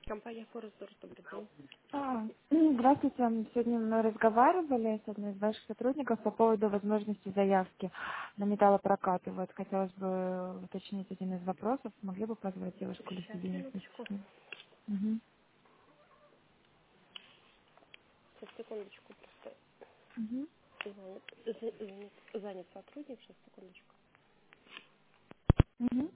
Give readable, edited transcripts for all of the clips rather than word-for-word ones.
Компания Форестор, добрый день. Здравствуйте. Сегодня мы разговаривали с одной из ваших сотрудников по поводу возможности заявки на металлопрокат. И вот хотелось бы уточнить один из вопросов. Могли бы позвать девушку или Сейчас, соединить вместе минуточку. с ним? Угу. Сейчас, секундочку, просто Угу. занят сотрудник. Сейчас, секундочку. Угу.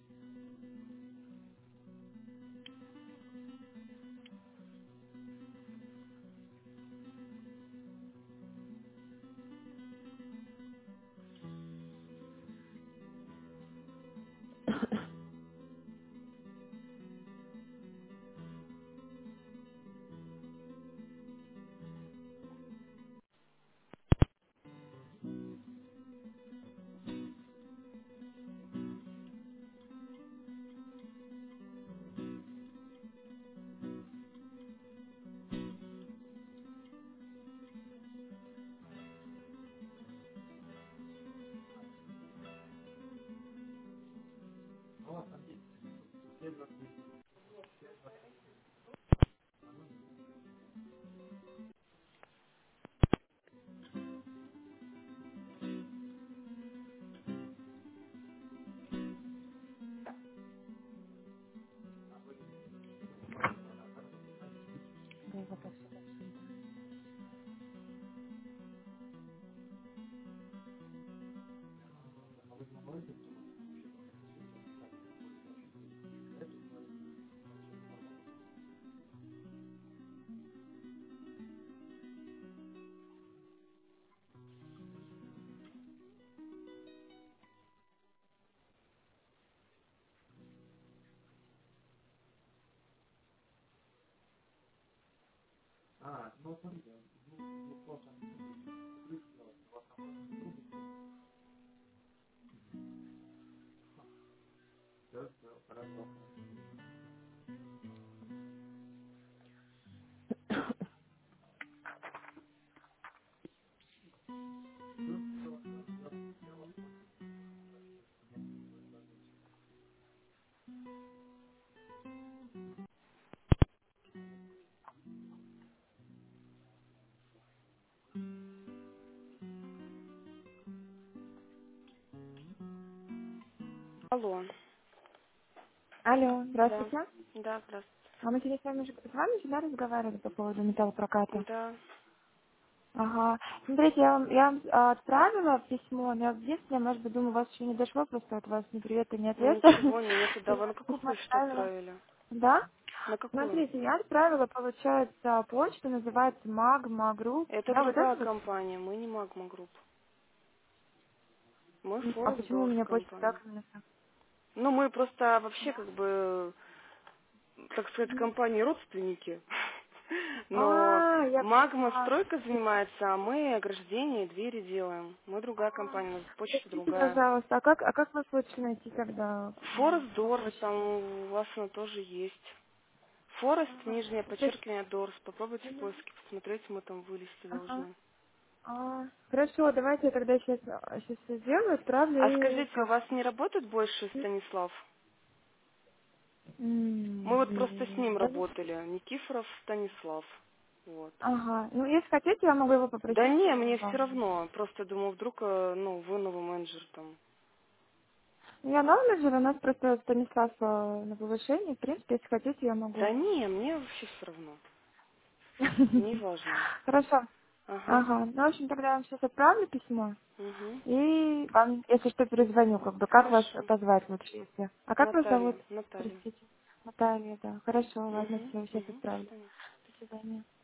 Да, вот так. Алло. Алло, Да. здравствуйте. Да, здравствуйте. А мы сегодня с вами всегда разговаривали по поводу металлопроката. Да. Ага. Смотрите, я вам отправила письмо, но единственное, может быть, думаю, у вас еще не дошло, просто от вас ни привета, ни ответа. Ничего, меня Я туда. Вы вам на какую письмо почту отправила. отправили? Да? На какую? Смотрите, я отправила, получается, почту, называется Magma Group. Это Да, вот другая это вот. компания. Мы не Магма Групп. Мы А почему у Форестдорс меня почта компания. так написана? Ну, мы просто вообще как бы, так сказать, Мгм. компании родственники. Но Я Магма поняла. стройка занимается, а мы ограждение и двери делаем. Мы другая А, компания, у нас почта Простите, другая. пожалуйста, а как вас лучше найти тогда по Форест там почте? у вас она тоже есть. Форест, Ага. нижнее То есть, подчеркивание, Дорс. Попробуйте в поиске посмотреть, мы там вылезти ага. должны. Хорошо, давайте я тогда сейчас все сделаю, А отправлю и скажите, у как. вас не работает больше Станислав? Мы вот просто с ним Даже- работали. Никифоров Станислав. Вот. Ага. Ну, если хотите, я могу его Да попросить не, мне все вам. равно. Просто думаю, вдруг, ну, вы новый менеджер там. Я менеджер, у нас просто Станислав на повышении. В принципе, если хотите, я Да могу. не, мне вообще все равно. Не важно. Хорошо. Ага. Ага. Ну, в общем, тогда я вам сейчас отправлю письмо. Угу. И вам, если что, перезвоню, как бы, как вас Хорошо. позвать лучше, если. А как вас зовут? Наталья. Наталья. Простите. Наталья, да. Хорошо, ладно, Угу. все, сейчас Угу. До отправлю. свидания. До свидания.